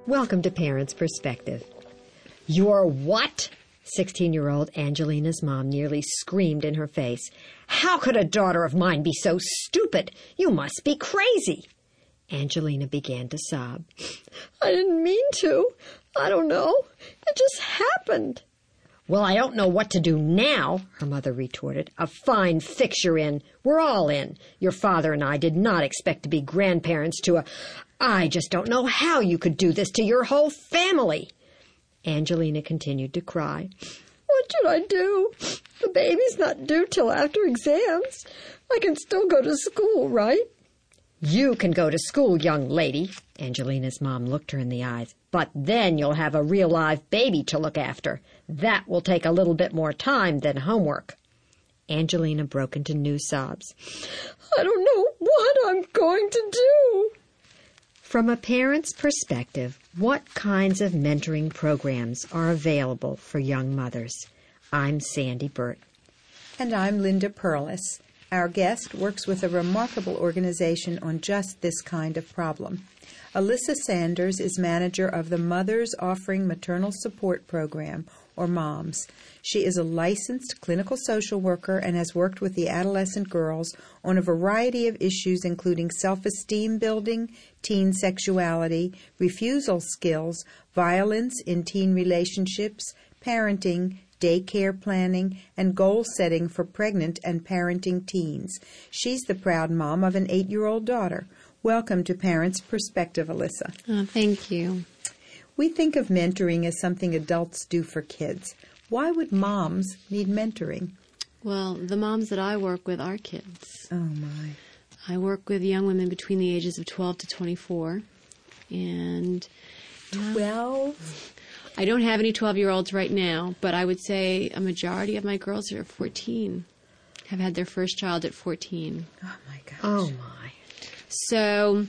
Welcome to Parents' Perspective. You're what? 16-year-old Angelina's mom nearly screamed in her face. How could a daughter of mine be so stupid? You must be crazy. Angelina began to sob. I didn't mean to. I don't know. It just happened. Well, I don't know what to do now, her mother retorted. A fine fix you're in. We're all in. Your father and I did not expect to be grandparents to a... I just don't know how you could do this to your whole family. Angelina continued to cry. What should I do? The baby's not due till after exams. I can still go to school, right? You can go to school, young lady. Angelina's mom looked her in the eyes. But then you'll have a real live baby to look after. That will take a little bit more time than homework. Angelina broke into new sobs. I don't know what I'm going to do. From a parent's perspective, what kinds of mentoring programs are available for young mothers? I'm Sandy Burt. And I'm Linda Perlis. Our guest works with a remarkable organization on just this kind of problem. Alyssa Sanders is manager of the Mothers Offering Maternal Support Program, or MOMS. She is a licensed clinical social worker and has worked with the adolescent girls on a variety of issues including self-esteem building, teen sexuality, refusal skills, violence in teen relationships, parenting, daycare planning, and goal setting for pregnant and parenting teens. She's the proud mom of an 8-year-old daughter. Welcome to Parents' Perspective, Alyssa. Oh, thank you. We think of mentoring as something adults do for kids. Why would moms need mentoring? Well, the moms that I work with are kids. Oh, my. I work with young women between the ages of 12 to 24. And 12? I don't have any 12-year-olds right now, but I would say a majority of my girls are 14, have had their first child at 14. Oh, my gosh. Oh, my. So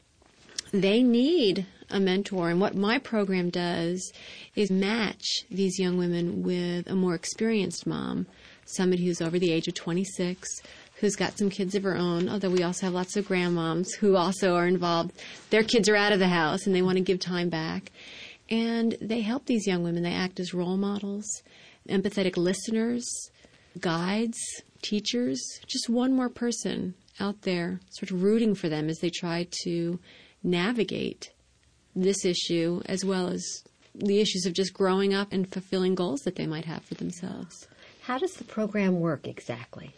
they need a mentor, and what my program does is match these young women with a more experienced mom, somebody who's over the age of 26, who's got some kids of her own, although we also have lots of grandmoms who also are involved. Their kids are out of the house, and they want to give time back. And they help these young women. They act as role models, empathetic listeners, guides, teachers, just one more person out there sort of rooting for them as they try to navigate this issue as well as the issues of just growing up and fulfilling goals that they might have for themselves. How does the program work exactly?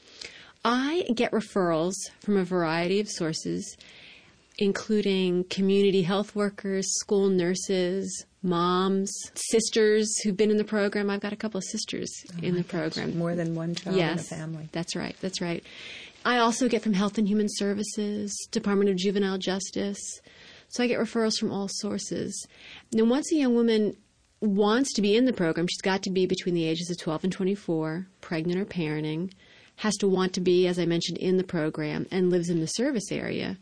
I get referrals from a variety of sources, including community health workers, school nurses, moms, sisters who've been in the program. I've got a couple of sisters in the program. More than one child in a family. That's right. That's right. I also get from Health and Human Services, Department of Juvenile Justice. So I get referrals from all sources. Now, once a young woman wants to be in the program, she's got to be between the ages of 12 and 24, pregnant or parenting, has to want to be, as I mentioned, in the program, and lives in the service area.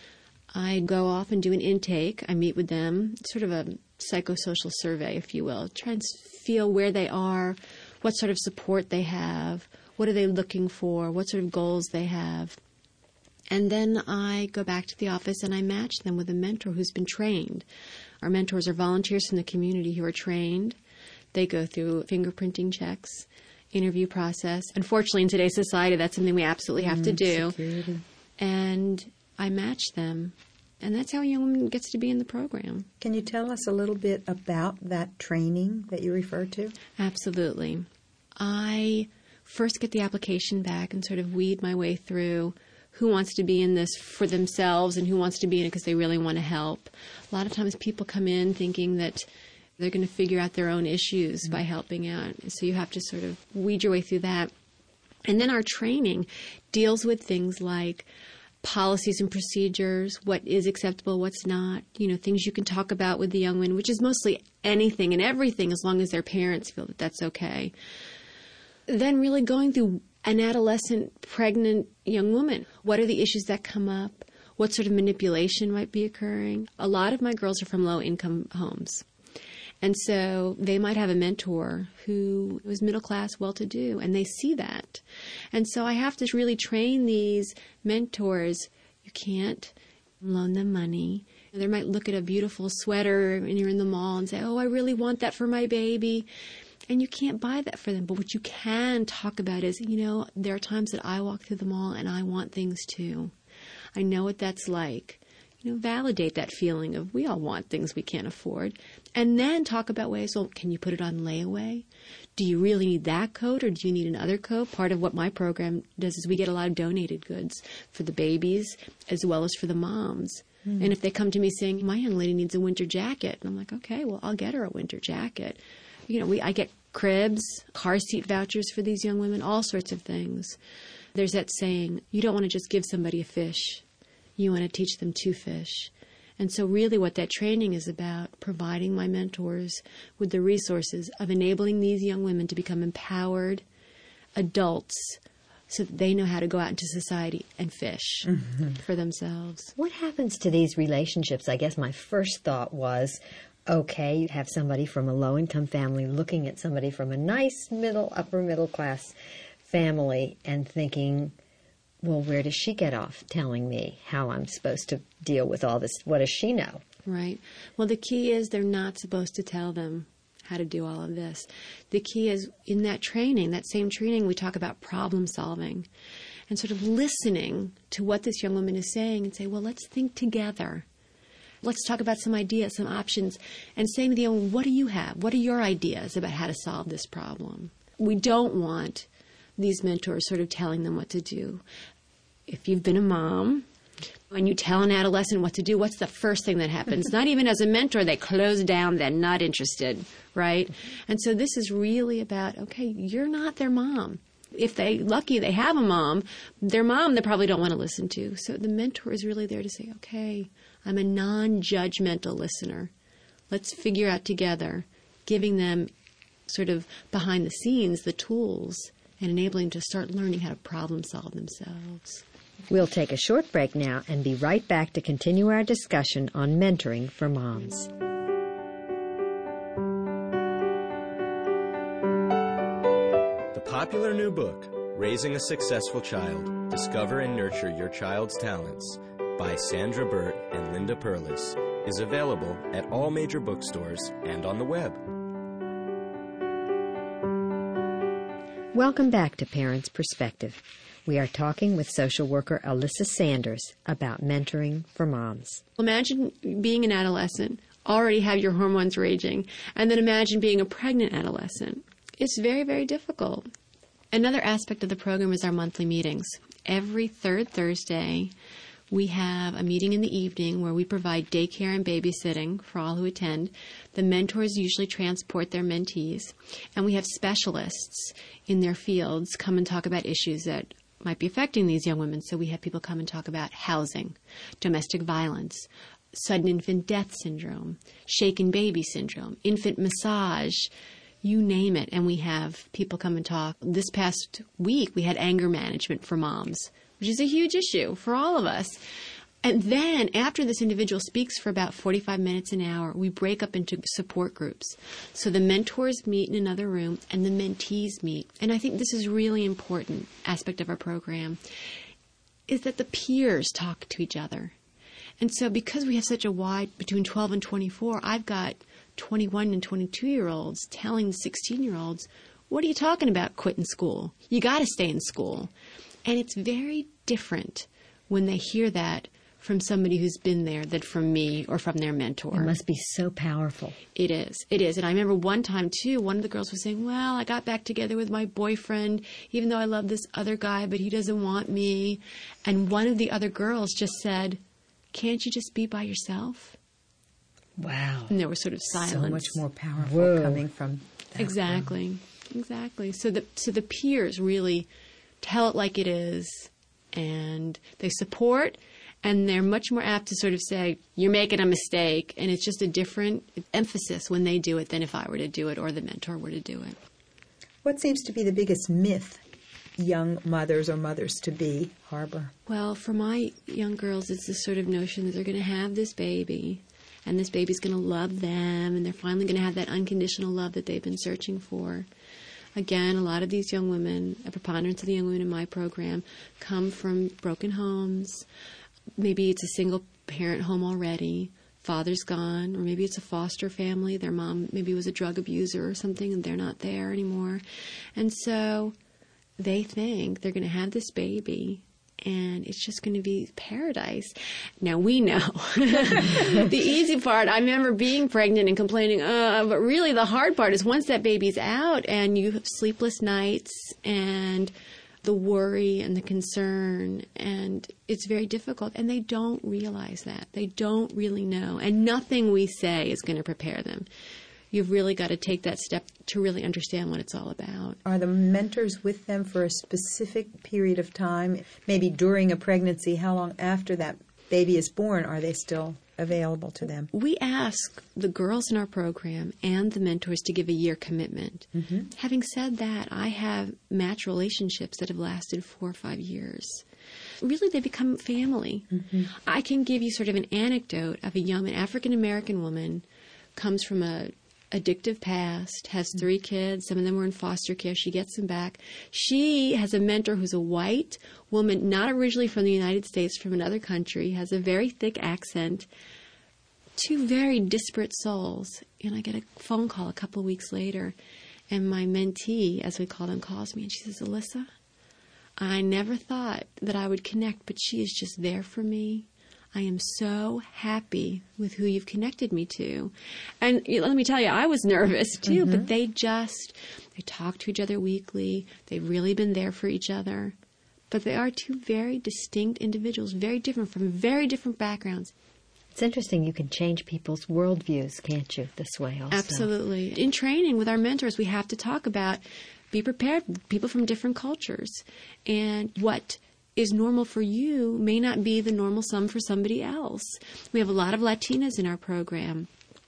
I go off and do an intake. I meet with them, sort of a psychosocial survey, if you will, try and feel where they are, what sort of support they have, what are they looking for, what sort of goals they have. And then I go back to the office and I match them with a mentor who's been trained. Our mentors are volunteers from the community who are trained. They go through fingerprinting checks, interview process. Unfortunately, in today's society, that's something we absolutely have to do. Security. And I match them. And that's how a young woman gets to be in the program. Can you tell us a little bit about that training that you refer to? Absolutely. I first get the application back and sort of weed my way through who wants to be in this for themselves and who wants to be in it because they really want to help. A lot of times people come in thinking that they're going to figure out their own issues by helping out. So you have to sort of weed your way through that. And then our training deals with things like policies and procedures, what is acceptable, what's not, things you can talk about with the young women, which is mostly anything and everything as long as their parents feel that that's okay. Then really going through an adolescent, pregnant young woman. What are the issues that come up? What sort of manipulation might be occurring? A lot of my girls are from low-income homes. And so they might have a mentor who is middle class, well-to-do, and they see that. And so I have to really train these mentors. You can't loan them money. They might look at a beautiful sweater when you're in the mall and say, oh, I really want that for my baby. And you can't buy that for them. But what you can talk about is, there are times that I walk through the mall and I want things too. I know what that's like. Validate that feeling of we all want things we can't afford. And then talk about ways, well, can you put it on layaway? Do you really need that coat or do you need another coat? Part of what my program does is we get a lot of donated goods for the babies as well as for the moms. And if they come to me saying, my young lady needs a winter jacket, and I'm like, okay, well, I'll get her a winter jacket. I get cribs, car seat vouchers for these young women, all sorts of things. There's that saying, you don't want to just give somebody a fish. You want to teach them to fish. And so really what that training is about, providing my mentors with the resources of enabling these young women to become empowered adults so that they know how to go out into society and fish for themselves. What happens to these relationships? I guess my first thought was, okay, you have somebody from a low-income family looking at somebody from a nice upper middle class family and thinking, well, where does she get off telling me how I'm supposed to deal with all this? What does she know? Right. Well, the key is they're not supposed to tell them how to do all of this. The key is in that training, that same training, we talk about problem solving and sort of listening to what this young woman is saying and say, well, let's think together. Let's talk about some ideas, some options, and saying to the young woman, what do you have? What are your ideas about how to solve this problem? We don't want these mentors sort of telling them what to do. If you've been a mom and you tell an adolescent what to do, what's the first thing that happens? Not even as a mentor, they close down, they're not interested, right? And so this is really about, okay, you're not their mom. If they're lucky they have a mom, their mom they probably don't want to listen to. So the mentor is really there to say, okay, I'm a non-judgmental listener. Let's figure out together, giving them sort of behind the scenes the tools and enabling them to start learning how to problem solve themselves. We'll take a short break now and be right back to continue our discussion on mentoring for moms. The popular new book, Raising a Successful Child, Discover and Nurture Your Child's Talents, by Sandra Burt and Linda Perlis, is available at all major bookstores and on the web. Welcome back to Parents' Perspective. We are talking with social worker Alyssa Sanders about mentoring for moms. Imagine being an adolescent, already have your hormones raging, and then imagine being a pregnant adolescent. It's very, very difficult. Another aspect of the program is our monthly meetings. Every third Thursday, we have a meeting in the evening where we provide daycare and babysitting for all who attend. The mentors usually transport their mentees, and we have specialists in their fields come and talk about issues that might be affecting these young women. So we have people come and talk about housing, domestic violence, sudden infant death syndrome, shaken baby syndrome, infant massage, you name it. And we have people come and talk. This past week, we had anger management for moms, which is a huge issue for all of us. And then after this individual speaks for about 45 minutes, an hour, we break up into support groups. So the mentors meet in another room and the mentees meet. And I think this is a really important aspect of our program, is that the peers talk to each other. And so because we have such a wide, between 12 and 24, I've got 21 and 22-year-olds telling the 16-year-olds, what are you talking about quitting school? You got to stay in school. And it's very different when they hear that from somebody who's been there than from me or from their mentor. It must be so powerful. It is. It is. And I remember one time, too, one of the girls was saying, well, I got back together with my boyfriend, even though I love this other guy, but he doesn't want me. And one of the other girls just said, can't you just be by yourself? Wow. And there was sort of silence. So much more powerful coming from that. Exactly. Exactly. So the peers really tell it like it is, and they support, and they're much more apt to sort of say, you're making a mistake, and it's just a different emphasis when they do it than if I were to do it or the mentor were to do it. What seems to be the biggest myth young mothers or mothers-to-be harbor? Well, for my young girls, it's this sort of notion that they're going to have this baby, and this baby's going to love them, and they're finally going to have that unconditional love that they've been searching for. Again, a lot of these young women, a preponderance of the young women in my program, come from broken homes. Maybe it's a single-parent home already. father's gone, or maybe it's a foster family. Their mom maybe was a drug abuser or something, and they're not there anymore. And so they think they're going to have this baby, and it's just going to be paradise. Now, we know the easy part. I remember being pregnant and complaining, but really the hard part is once that baby's out and you have sleepless nights and the worry and the concern, and it's very difficult. And they don't realize that. They don't really know. And nothing we say is going to prepare them. You've really got to take that step to really understand what it's all about. Are the mentors with them for a specific period of time, maybe during a pregnancy? How long after that baby is born are they still available to them? We ask the girls in our program and the mentors to give a year commitment. Mm-hmm. Having said that, I have match relationships that have lasted 4 or 5 years. Really, they become family. Mm-hmm. I can give you sort of an anecdote of an African-American woman, comes from a addictive past, has 3 kids. Some of them were in foster care. She gets them back. She has a mentor who's a white woman, not originally from the United States, from another country, has a very thick accent. 2 very disparate souls. And I get a phone call a couple of weeks later, and my mentee, as we call them, calls me, and she says, Alyssa, I never thought that I would connect, but she is just there for me. I am so happy with who you've connected me to. And let me tell you, I was nervous too, but they talk to each other weekly. They've really been there for each other. But they are 2 very distinct individuals, very different, from very different backgrounds. It's interesting. You can change people's worldviews, can't you, this way also? Absolutely. In training with our mentors, we have to talk about, be prepared, people from different cultures. And what is normal for you may not be the normal sum for somebody else. We have a lot of Latinas in our program,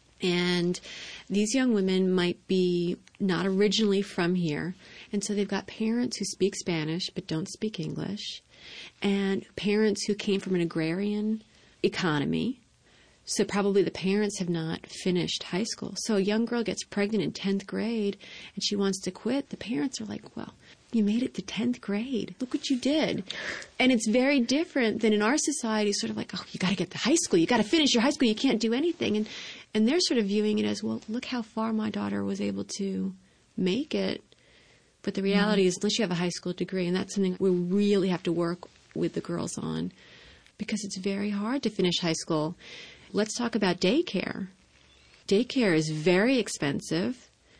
and these young women might be not originally from here, and so they've got parents who speak Spanish but don't speak English, and parents who came from an agrarian economy, so probably the parents have not finished high school. So a young girl gets pregnant in 10th grade, and she wants to quit. The parents are like, well, you made it to 10th grade. Look what you did. And it's very different than in our society, sort of like, oh, you got to get to high school. You got to finish your high school. You can't do anything. And they're sort of viewing it as, well, look how far my daughter was able to make it. But the reality is, unless you have a high school degree, and that's something we really have to work with the girls on, because it's very hard to finish high school. Let's talk about daycare. Daycare is very expensive.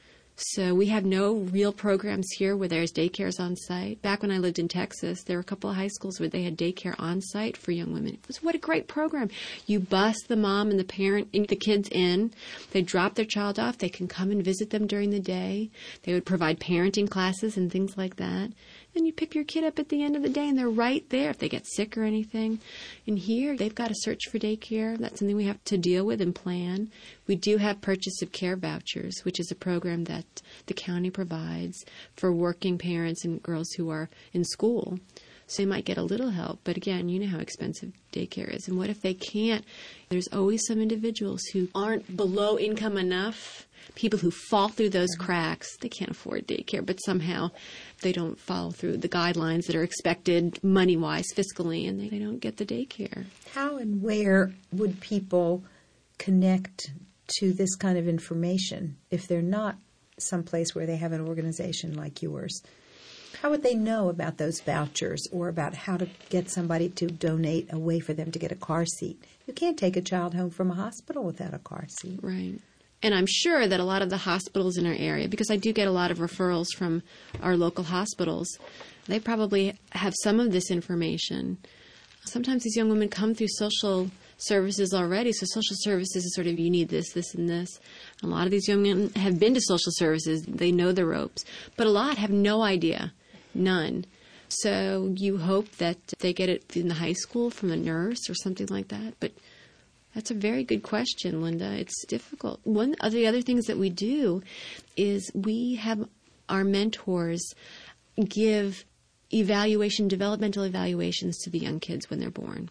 So we have no real programs here where there's daycares on site. Back when I lived in Texas, there were a couple of high schools where they had daycare on site for young women. What a great program. You bus the mom and the parent, the kids in. They drop their child off. They can come and visit them during the day. They would provide parenting classes and things like that. And you pick your kid up at the end of the day, and they're right there if they get sick or anything. And here, they've got to search for daycare. That's something we have to deal with and plan. We do have purchase of care vouchers, which is a program that the county provides for working parents and girls who are in school. So they might get a little help. But again, you know how expensive daycare is. And what if they can't? There's always some individuals who aren't below income enough, people who fall through those cracks. They can't afford daycare, but somehow they don't follow through the guidelines that are expected money-wise, fiscally, and they don't get the daycare. How and where would people connect to this kind of information if they're not someplace where they have an organization like yours? How would they know about those vouchers or about how to get somebody to donate a way for them to get a car seat? You can't take a child home from a hospital without a car seat. Right. And I'm sure that a lot of the hospitals in our area, because I do get a lot of referrals from our local hospitals, they probably have some of this information. Sometimes these young women come through social services already, so social services is sort of, you need this, this, and this. A lot of these young men have been to social services. They know the ropes. But a lot have no idea, none. So you hope that they get it in the high school from a nurse or something like that. But that's a very good question, Linda. It's difficult. One of the other things that we do is we have our mentors give developmental evaluations to the young kids when they're born.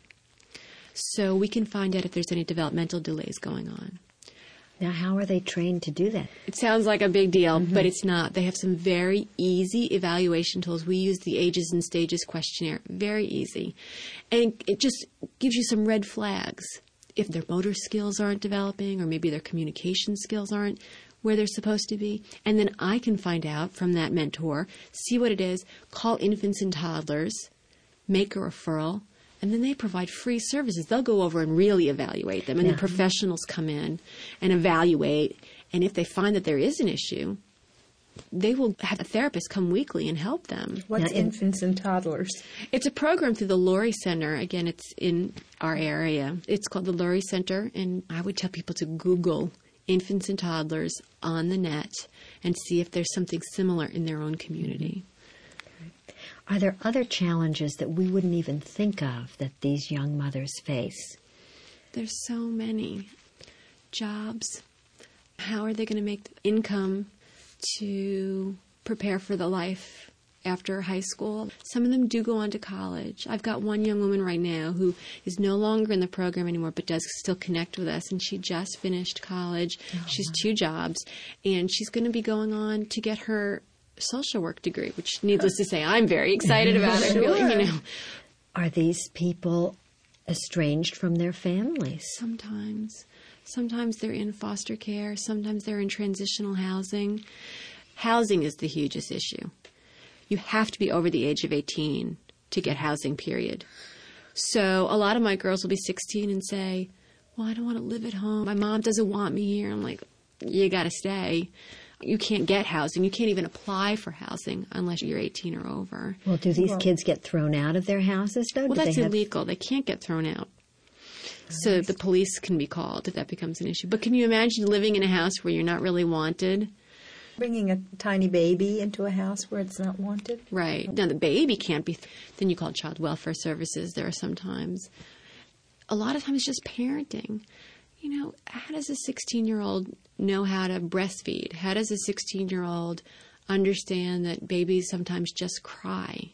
So we can find out if there's any developmental delays going on. Now, how are they trained to do that? It sounds like a big deal, but it's not. They have some very easy evaluation tools. We use the Ages and Stages questionnaire. Very easy. And it just gives you some red flags. if their motor skills aren't developing, or maybe their communication skills aren't where they're supposed to be. And then I can find out from that mentor, see what it is, call infants and toddlers, make a referral, and then they provide free services. They'll go over and really evaluate them, and then professionals come in and evaluate. And if they find that there is an issue, they will have a therapist come weekly and help them. What's infants and toddlers? It's a program through the Lurie Center. Again, it's in our area. It's called the Lurie Center, and I would tell people to Google infants and toddlers on the net and see if there's something similar in their own community. Are there other challenges that we wouldn't even think of that these young mothers face? There's so many. Jobs. How are they going to make income to prepare for the life after high school? Some of them do go on to college. I've got one young woman right now who is no longer in the program anymore, but does still connect with us, and she just finished college. She's 2 jobs, and she's going to be going on to get her social work degree, which, needless to say, I'm very excited about. Sure. Really, Are these people estranged from their families? Sometimes. Sometimes they're in foster care. Sometimes they're in transitional housing. Housing is the hugest issue. You have to be over the age of 18 to get housing, period. So a lot of my girls will be 16 and say, well, I don't want to live at home. My mom doesn't want me here. I'm like, you got to stay. You can't get housing. You can't even apply for housing unless you're 18 or over. Well, do these kids get thrown out of their houses, though? Well, that's illegal. They can't get thrown out. So the police can be called if that becomes an issue. But can you imagine living in a house where you're not really wanted? Bringing a tiny baby into a house where it's not wanted? Right. Now, the baby can't be. Then you call child welfare services. There are sometimes. A lot of times it's just parenting. How does a 16-year-old know how to breastfeed? How does a 16-year-old understand that babies sometimes just cry?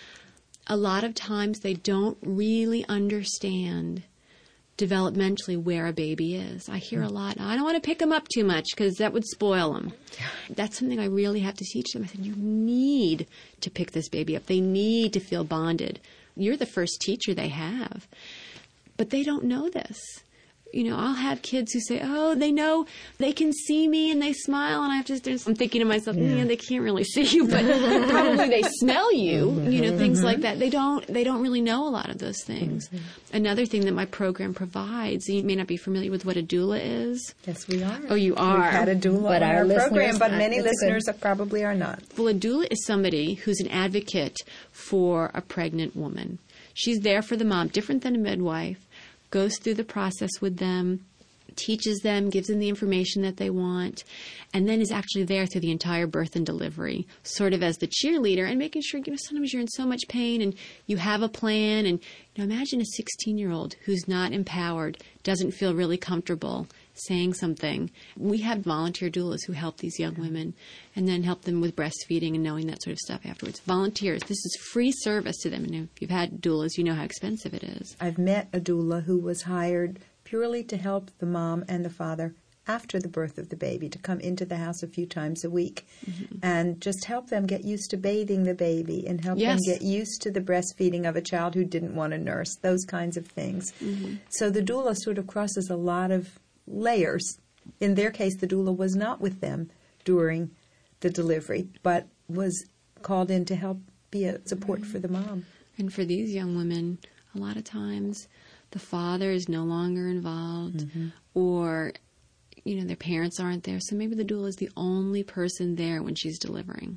A lot of times they don't really understand developmentally where a baby is. I hear a lot, I don't want to pick them up too much because that would spoil them. That's something I really have to teach them. I said, you need to pick this baby up. They need to feel bonded. You're the first teacher they have. But they don't know this. I'll have kids who say, oh, they know, they can see me and they smile, and I have to, I'm thinking to myself, man, they can't really see you, but probably they smell you, things like that. They don't really know a lot of those things. Another thing that my program provides, you may not be familiar with what a doula is. Yes, we are. Oh, you are. We've had a doula on our program, but many listeners probably are not. Well, a doula is somebody who's an advocate for a pregnant woman. She's there for the mom, different than a midwife. Goes through the process with them, teaches them, gives them the information that they want, and then is actually there through the entire birth and delivery, sort of as the cheerleader and making sure, sometimes you're in so much pain and you have a plan. And imagine a 16-year-old who's not empowered, doesn't feel really comfortable saying something. We have volunteer doulas who help these young women and then help them with breastfeeding and knowing that sort of stuff afterwards. Volunteers. This is free service to them. And if you've had doulas, you know how expensive it is. I've met a doula who was hired purely to help the mom and the father after the birth of the baby, to come into the house a few times a week and just help them get used to bathing the baby and help them get used to the breastfeeding of a child who didn't want to nurse, those kinds of things. So the doula sort of crosses a lot of layers. In their case, the doula was not with them during the delivery, but was called in to help be a support for the mom. And for these young women, a lot of times the father is no longer involved or, their parents aren't there. So maybe the doula is the only person there when she's delivering.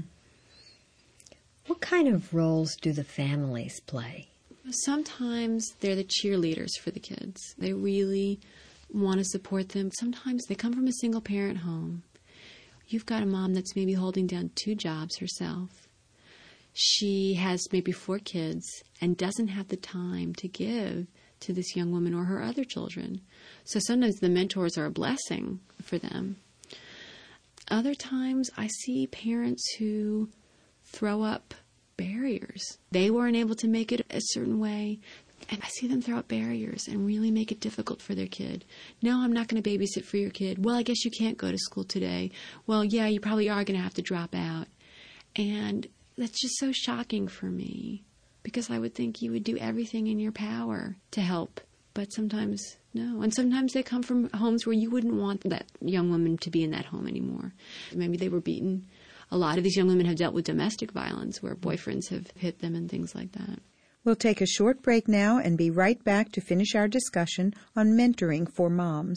What kind of roles do the families play? Sometimes they're the cheerleaders for the kids. They really want to support them. Sometimes they come from a single-parent home. You've got a mom that's maybe holding down 2 jobs herself. She has maybe 4 kids and doesn't have the time to give to this young woman or her other children. So sometimes the mentors are a blessing for them. Other times I see parents who throw up barriers. They weren't able to make it a certain way. And I see them throw up barriers and really make it difficult for their kid. No, I'm not going to babysit for your kid. Well, I guess you can't go to school today. Well, yeah, you probably are going to have to drop out. And that's just so shocking for me because I would think you would do everything in your power to help But sometimes, no. And sometimes they come from homes where you wouldn't want that young woman to be in that home anymore. Maybe they were beaten. A lot of these young women have dealt with domestic violence where boyfriends have hit them and things like that. We'll take a short break now and be right back to finish our discussion on mentoring for moms.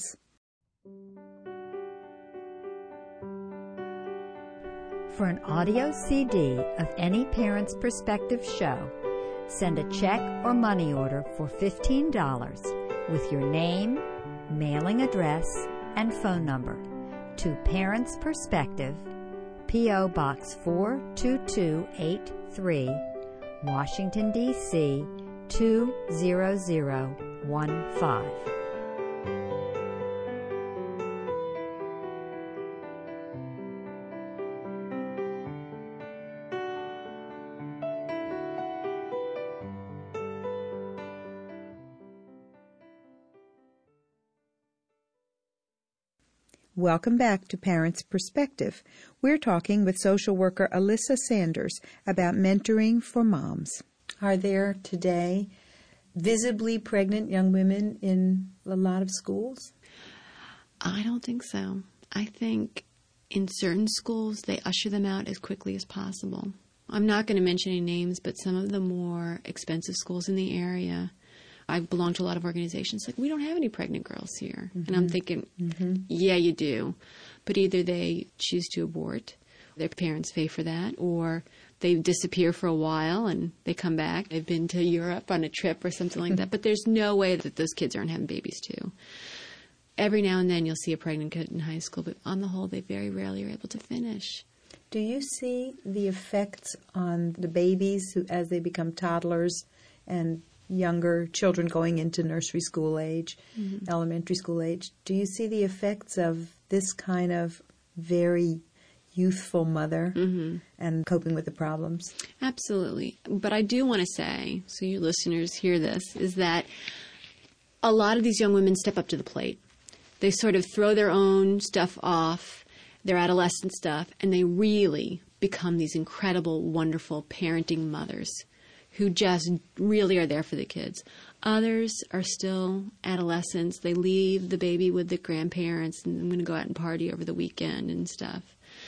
For an audio CD of any Parent's Perspective show, send a check or money order for $15 with your name, mailing address, and phone number to Parent's Perspective, P.O. Box 42283, Washington, D.C. 20015. Welcome back to Parents' Perspective. We're talking with social worker Alyssa Sanders about mentoring for moms. Are there today visibly pregnant young women in a lot of schools? I don't think so. I think in certain schools they usher them out as quickly as possible. I'm not going to mention any names, but some of the more expensive schools in the area, I belong to a lot of organizations like, we don't have any pregnant girls here. Mm-hmm. And I'm thinking, yeah, you do. But either they choose to abort, their parents pay for that, or they disappear for a while and they come back. They've been to Europe on a trip or something like that. But there's no way that those kids aren't having babies too. Every now and then you'll see a pregnant kid in high school, but on the whole, they very rarely are able to finish. Do you see the effects on the babies as they become toddlers and younger children going into nursery school age, elementary school age? Do you see the effects of this kind of very youthful mother and coping with the problems? Absolutely. But I do want to say, so you listeners hear this, is that a lot of these young women step up to the plate. They sort of throw their own stuff off, their adolescent stuff, and they really become these incredible, wonderful parenting mothers who just really are there for the kids. Others are still adolescents. They leave the baby with the grandparents and I'm going to go out and party over the weekend and stuff.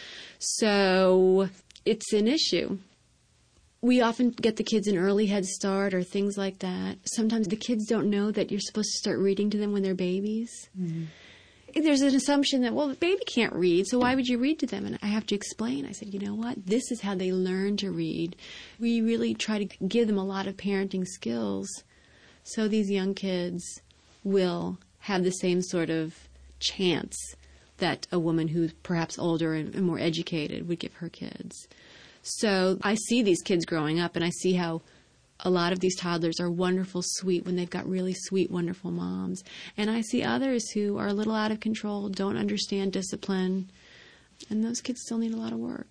So it's an issue. We often get the kids an early head start or things like that. Sometimes the kids don't know that you're supposed to start reading to them when they're babies. There's an assumption that, well, the baby can't read, so why would you read to them? And I have to explain. I said, you know what? This is how they learn to read. We really try to give them a lot of parenting skills so these young kids will have the same sort of chance that a woman who's perhaps older and more educated would give her kids. So I see these kids growing up, and I see how a lot of these toddlers are wonderful, sweet, when they've got really sweet, wonderful moms. And I see others who are a little out of control, don't understand discipline, and those kids still need a lot of work.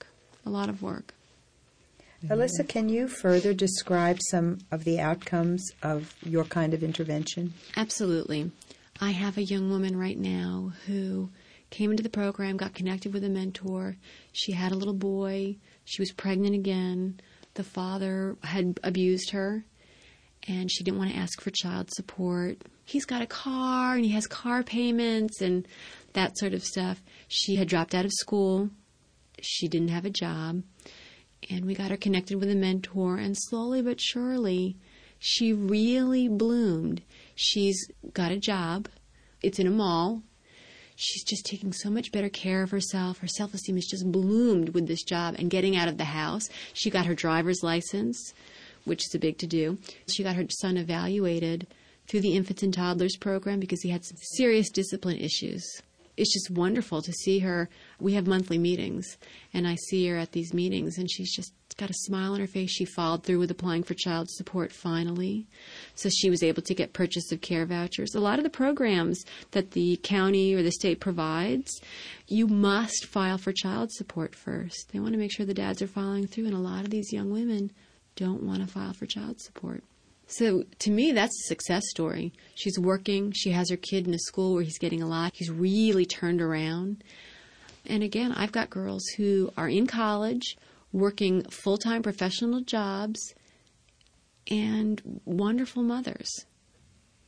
Alyssa, can you further describe some of the outcomes of your kind of intervention? Absolutely. I have a young woman right now who came into the program, got connected with a mentor. She had a little boy. She was pregnant again. The father had abused her, and she didn't want to ask for child support. He's got a car, and he has car payments and that sort of stuff. She had dropped out of school. She didn't have a job. And we got her connected with a mentor, and slowly but surely, she really bloomed. She's got a job. It's in a mall. She's just taking so much better care of herself. Her self-esteem has just bloomed with this job and getting out of the house. She got her driver's license, which is a big to-do. She got her son evaluated through the Infants and Toddlers program because he had some serious discipline issues. It's just wonderful to see her. We have monthly meetings, and I see her at these meetings, and she's just got a smile on her face. She followed through with applying for child support finally, so she was able to get purchase of care vouchers. A lot of the programs that the county or the state provides, you must file for child support first. They want to make sure the dads are following through, and a lot of these young women don't want to file for child support. So to me, that's a success story. She's working. She has her kid in a school where he's getting a lot. He's really turned around. And again, I've got girls who are in college, working full-time professional jobs, and wonderful mothers.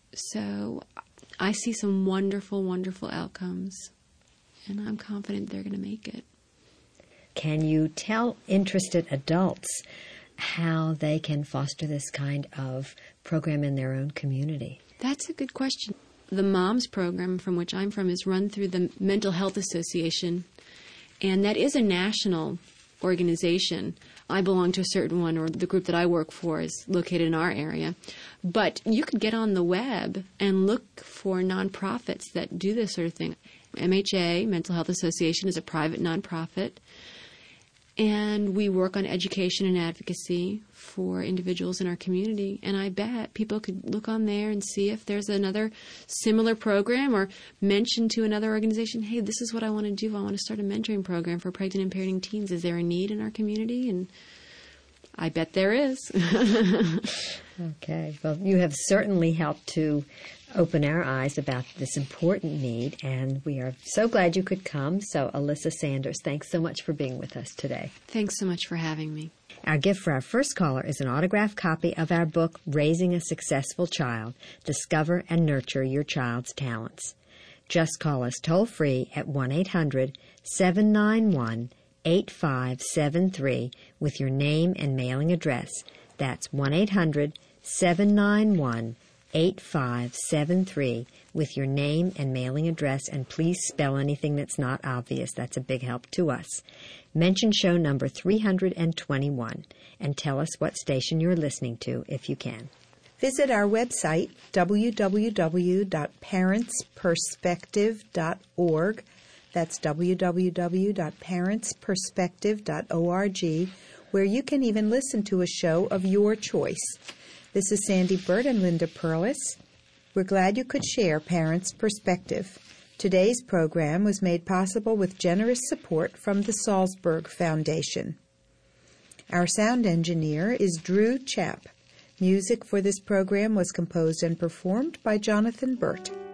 So I see some wonderful, wonderful outcomes, and I'm confident they're going to make it. Can you tell interested adults how they can foster this kind of program in their own community? That's a good question. The MOMS program from which I'm from is run through the Mental Health Association, and that is a national organization. I belong to a certain one, or the group that I work for is located in our area. But you could get on the web and look for nonprofits that do this sort of thing. MHA, Mental Health Association, is a private nonprofit, and we work on education and advocacy for individuals in our community. And I bet people could look on there and see if there's another similar program, or mention to another organization, hey, this is what I want to do. I want to start a mentoring program for pregnant and parenting teens. Is there a need in our community? And I bet there is. Okay. Well, you have certainly helped to open our eyes about this important need, and we are so glad you could come. So, Alyssa Sanders, thanks so much for being with us today. Thanks so much for having me. Our gift for our first caller is an autographed copy of our book, Raising a Successful Child, Discover and Nurture Your Child's Talents. Just call us toll-free at 1-800-791-8573 with your name and mailing address. That's 1-800-791-8573 with your name and mailing address, and please spell anything that's not obvious. That's a big help to us. Mention show number 321 and tell us what station you're listening to if you can. Visit our website, www.parentsperspective.org. That's www.parentsperspective.org, where you can even listen to a show of your choice. This is Sandy Burt and Linda Perlis. We're glad you could share Parents' Perspective. Today's program was made possible with generous support from the Salzburg Foundation. Our sound engineer is Drew Chapp. Music for this program was composed and performed by Jonathan Burt.